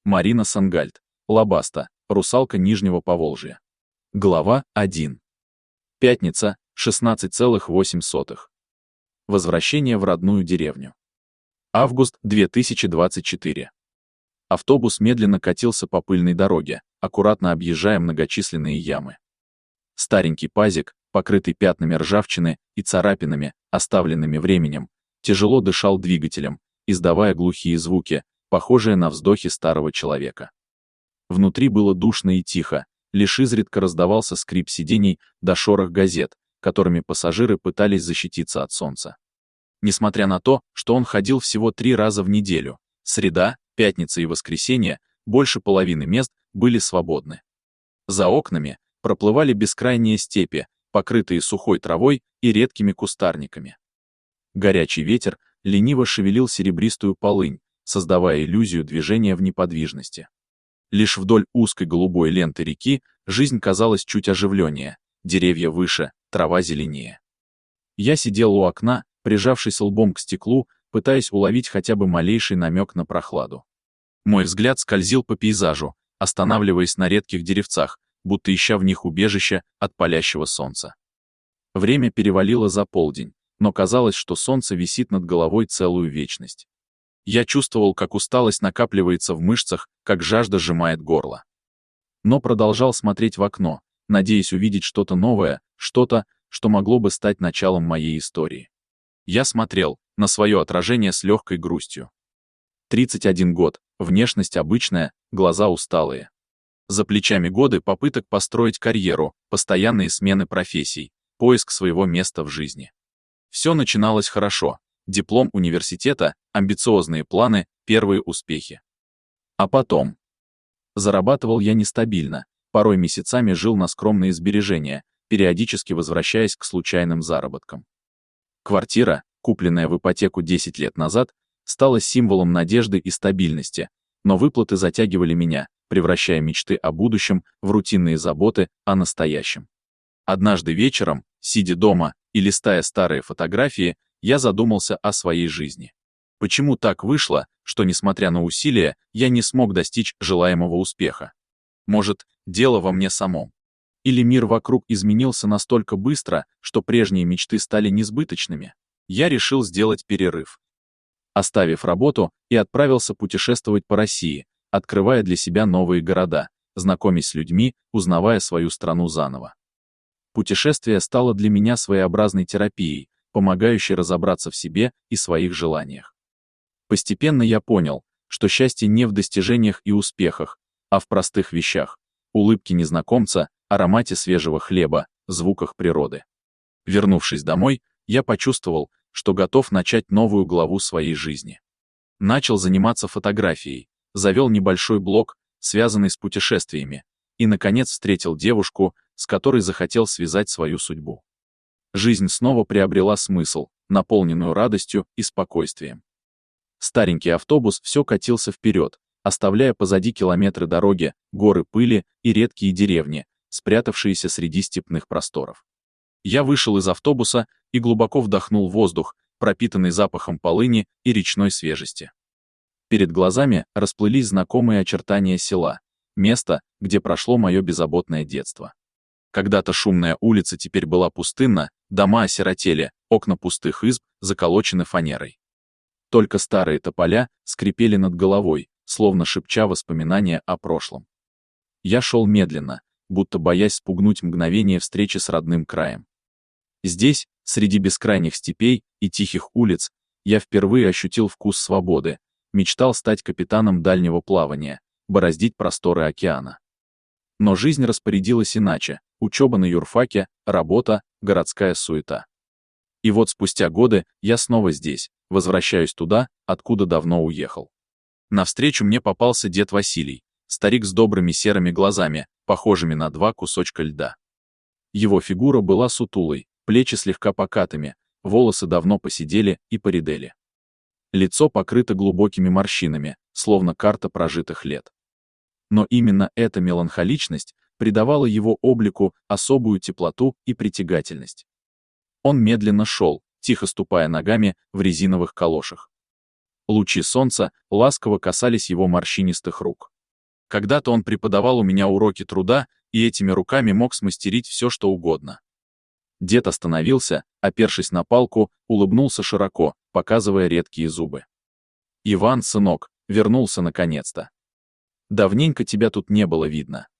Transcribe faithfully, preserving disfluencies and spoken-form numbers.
Марина Сангальд. Лабаста. Русалка Нижнего Поволжья. Глава один. Пятница, шестнадцать целых восемь сотых. Возвращение в родную деревню. Август две тысячи двадцать четыре. Автобус медленно катился по пыльной дороге, аккуратно объезжая многочисленные ямы. Старенький пазик, покрытый пятнами ржавчины и царапинами, оставленными временем, тяжело дышал двигателем, издавая глухие звуки, похожие на вздохи старого человека. Внутри было душно и тихо, лишь изредка раздавался скрип сидений да шорох газет, которыми пассажиры пытались защититься от солнца. Несмотря на то, что он ходил всего три раза в неделю, среда, пятница и воскресенье, больше половины мест были свободны. За окнами проплывали бескрайние степи, покрытые сухой травой и редкими кустарниками. Горячий ветер лениво шевелил серебристую полынь, создавая иллюзию движения в неподвижности. Лишь вдоль узкой голубой ленты реки жизнь казалась чуть оживленнее, деревья выше, трава зеленее. Я сидел у окна, прижавшись лбом к стеклу, пытаясь уловить хотя бы малейший намек на прохладу. Мой взгляд скользил по пейзажу, останавливаясь на редких деревцах, будто ища в них убежище от палящего солнца. Время перевалило за полдень, но казалось, что солнце висит над головой целую вечность. Я чувствовал, как усталость накапливается в мышцах, как жажда сжимает горло. Но продолжал смотреть в окно, надеясь увидеть что-то новое, что-то, что могло бы стать началом моей истории. Я смотрел на свое отражение с легкой грустью. тридцать один год, внешность обычная, глаза усталые. За плечами годы попыток построить карьеру, постоянные смены профессий, поиск своего места в жизни. Все начиналось хорошо. Диплом университета, амбициозные планы, первые успехи. А потом. Зарабатывал я нестабильно, порой месяцами жил на скромные сбережения, периодически возвращаясь к случайным заработкам. Квартира, купленная в ипотеку десять лет назад, стала символом надежды и стабильности, но выплаты затягивали меня, превращая мечты о будущем в рутинные заботы о настоящем. Однажды вечером, сидя дома и листая старые фотографии, я задумался о своей жизни. Почему так вышло, что, несмотря на усилия, я не смог достичь желаемого успеха? Может, дело во мне самом? Или мир вокруг изменился настолько быстро, что прежние мечты стали несбыточными? Я решил сделать перерыв. Оставив работу, и отправился путешествовать по России, открывая для себя новые города, знакомясь с людьми, узнавая свою страну заново. Путешествие стало для меня своеобразной терапией, помогающей разобраться в себе и своих желаниях. Постепенно я понял, что счастье не в достижениях и успехах, а в простых вещах: улыбке незнакомца, аромате свежего хлеба, звуках природы. Вернувшись домой, я почувствовал, что готов начать новую главу своей жизни. Начал заниматься фотографией, завел небольшой блог, связанный с путешествиями, и, наконец, встретил девушку, с которой захотел связать свою судьбу. Жизнь снова приобрела смысл, наполненную радостью и спокойствием. Старенький автобус все катился вперед, оставляя позади километры дороги, горы пыли и редкие деревни, спрятавшиеся среди степных просторов. Я вышел из автобуса и глубоко вдохнул воздух, пропитанный запахом полыни и речной свежести. Перед глазами расплылись знакомые очертания села, место, где прошло мое беззаботное детство. Когда-то шумная улица теперь была пустынна, дома осиротели, окна пустых изб заколочены фанерой. Только старые тополя скрипели над головой, словно шепча воспоминания о прошлом. Я шел медленно, будто боясь спугнуть мгновение встречи с родным краем. Здесь, среди бескрайних степей и тихих улиц, я впервые ощутил вкус свободы, мечтал стать капитаном дальнего плавания, бороздить просторы океана. Но жизнь распорядилась иначе: учеба на юрфаке, работа, городская суета. И вот спустя годы я снова здесь, возвращаюсь туда, откуда давно уехал. Навстречу мне попался дед Василий, старик с добрыми серыми глазами, похожими на два кусочка льда. Его фигура была сутулой, плечи слегка покатыми, волосы давно поседели и поредели. Лицо покрыто глубокими морщинами, словно карта прожитых лет. Но именно эта меланхоличность придавала его облику особую теплоту и притягательность. Он медленно шел, тихо ступая ногами в резиновых калошах. Лучи солнца ласково касались его морщинистых рук. Когда-то он преподавал у меня уроки труда, и этими руками мог смастерить все, что угодно. Дед остановился, опершись на палку, улыбнулся широко, показывая редкие зубы. «Иван, сынок, вернулся наконец-то. Давненько тебя тут не было видно.